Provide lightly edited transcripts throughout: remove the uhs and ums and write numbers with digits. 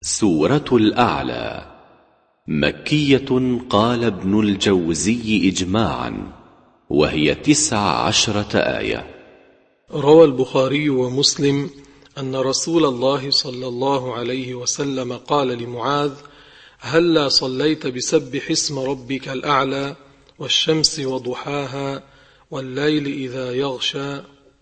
سورة الأعلى مكية. قال ابن الجوزي إجماعا، وهي 19 آية. روى البخاري ومسلم أن رسول الله صلى الله عليه وسلم قال لمعاذ: هلا صليت بسبح اسم ربك الأعلى والشمس وضحاها والليل إذا يغشى.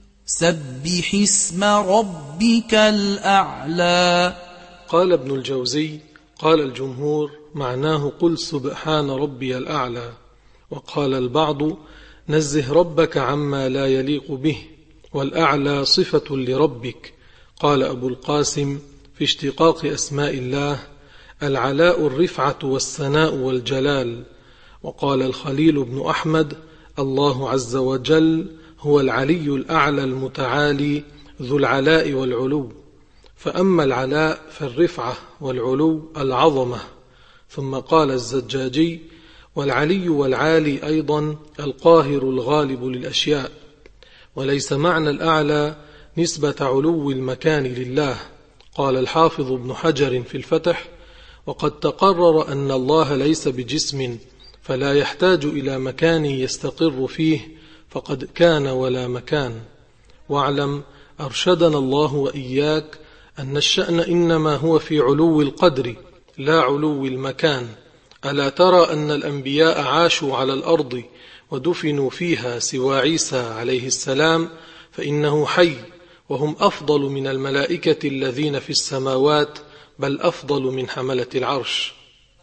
سبح اسم ربك الأعلى. قال ابن الجوزي: قال الجمهور معناه قل سبحان ربي الأعلى. وقال البعض: نزه ربك عما لا يليق به، والأعلى صفة لربك. قال أبو القاسم في اشتقاق أسماء الله: العلاء الرفعة والثناء والجلال. وقال الخليل بن أحمد: الله عز وجل هو العلي الأعلى المتعالي ذو العلاء والعلو. فأما العلاء فالرفعة، والعلو العظمة. ثم قال الزجاجي: والعلي والعالي أيضا القاهر الغالب للأشياء. وليس معنى الأعلى نسبة علو المكان لله. قال الحافظ ابن حجر في الفتح: وقد تقرر أن الله ليس بجسم، فلا يحتاج إلى مكان يستقر فيه، فقد كان ولا مكان. واعلم أرشدنا الله وإياك أن الشأن إنما هو في علو القدر لا علو المكان. ألا ترى أن الأنبياء عاشوا على الأرض ودفنوا فيها سوى عيسى عليه السلام، فإنه حي، وهم أفضل من الملائكة الذين في السماوات، بل أفضل من حملة العرش.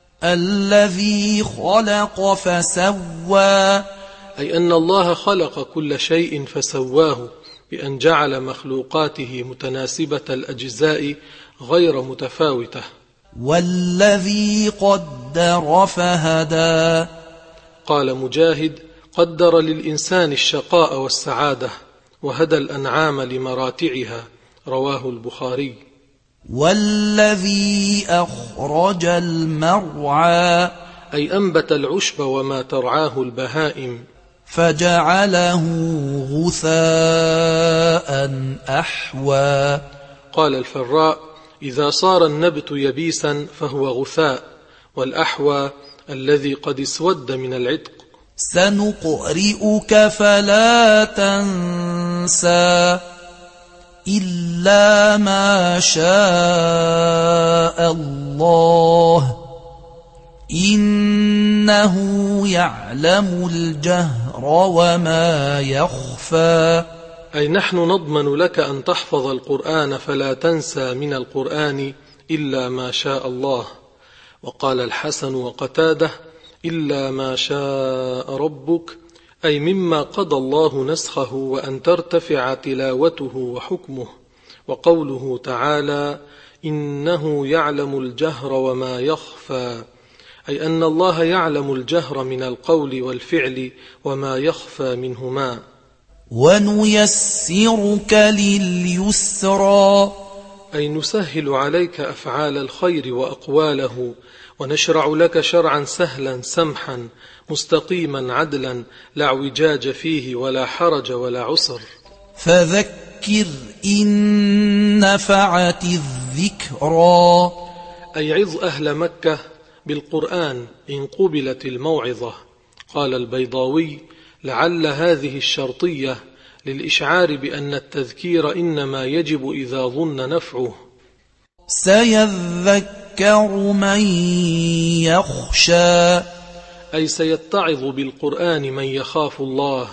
الذي خلق فسوى، أي أن الله خلق كل شيء فسواه بأن جعل مخلوقاته متناسبة الأجزاء غير متفاوتة. والذي قدر فهدى. قال مجاهد: قدر للإنسان الشقاء والسعادة، وهدى الأنعام لمراتعها. رواه البخاري. والذي أخرج المرعى، أي أنبت العشب وما ترعاه البهائم. فجعله غثاء أحوى. قال الفراء: إذا صار النبت يبيسا فهو غثاء، والأحوى الذي قد اسود من العتق. سنقرئك فلا تنسى إلا ما شاء الله إنه يعلم الجهر وما يخفى. أي نحن نضمن لك أن تحفظ القرآن فلا تنسى من القرآن إلا ما شاء الله. وقال الحسن وقتاده: إلا ما شاء ربك، أي مما قضى الله نسخه وأن ترتفع تلاوته وحكمه. وقوله تعالى: إنه يعلم الجهر وما يخفى، أي أن الله يعلم الجهر من القول والفعل وما يخفى منهما. ونيسرك لليسرى، أي نسهل عليك أفعال الخير وأقواله، ونشرع لك شرعا سهلا سمحا مستقيما عدلا، لا اعوجاج فيه ولا حرج ولا عسر. فذكر إن نفعت الذكرى، أي عظ أهل مكة بالقرآن إن قبلت الموعظة. قال البيضاوي: لعل هذه الشرطية للإشعار بأن التذكير إنما يجب إذا ظن نفعه. سيذكر من يخشى، أي سيتعظ بالقرآن من يخاف الله.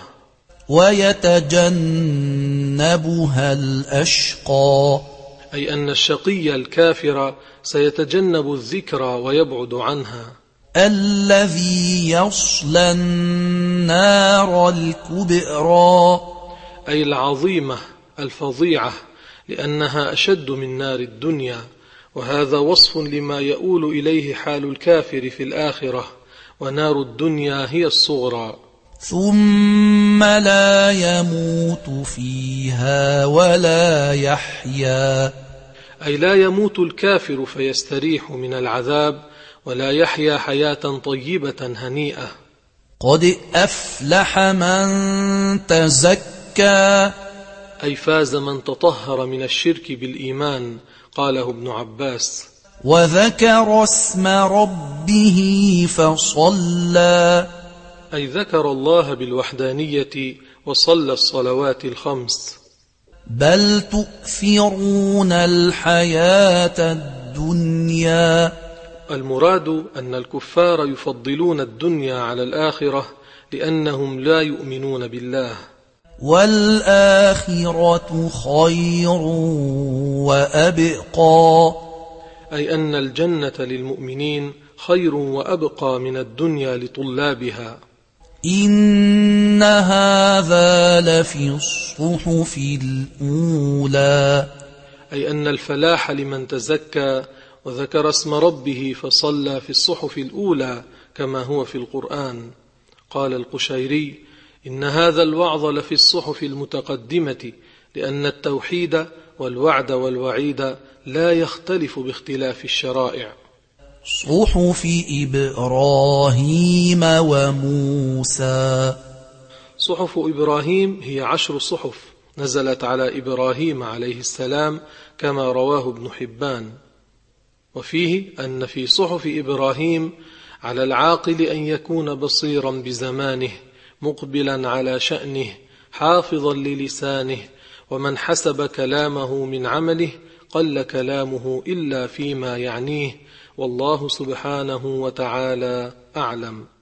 ويتجنبها الأشقى، أي أن الشقي الكافر سيتجنب الذكرى ويبعد عنها. الذي يصلى النار الكبرى، أي العظيمة الفظيعة، لأنها أشد من نار الدنيا. وهذا وصف لما يؤول إليه حال الكافر في الآخرة، ونار الدنيا هي الصغرى. ثم لا يموت فيها ولا يحيا، أي لا يموت الكافر فيستريح من العذاب، ولا يحيا حياة طيبة هنيئة. قد أفلح من تزكى، أي فاز من تطهر من الشرك بالإيمان. قاله ابن عباس. وذكر اسم ربه فصلى أي ذكر الله بالوحدانية وصلى الصلوات الخمس. بل تؤثرون الحياة الدنيا. المراد أن الكفار يفضلون الدنيا على الآخرة لأنهم لا يؤمنون بالله. والآخرة خير وأبقى. أي أن الجنة للمؤمنين خير وأبقى من الدنيا لطلابها. إن هذا لفي الصحف الأولى. أي أن الفلاح لمن تزكى وذكر اسم ربه فصلى في الصحف الأولى كما هو في القرآن. قال القشيري: إن هذا الوعظ لفي الصحف المتقدمة، لأن التوحيد والوعد والوعيد لا يختلف باختلاف الشرائع. صحف إبراهيم وموسى. صحف إبراهيم هي 10 صحف نزلت على إبراهيم عليه السلام كما رواه ابن حبان. وفيه أن في صحف إبراهيم على العاقل أن يكون بصيرا بزمانه، مقبلا على شأنه، حافظا للسانه، ومن حسب كلامه من عمله قل كلامه إلا فيما يعنيه، والله سبحانه وتعالى أعلم.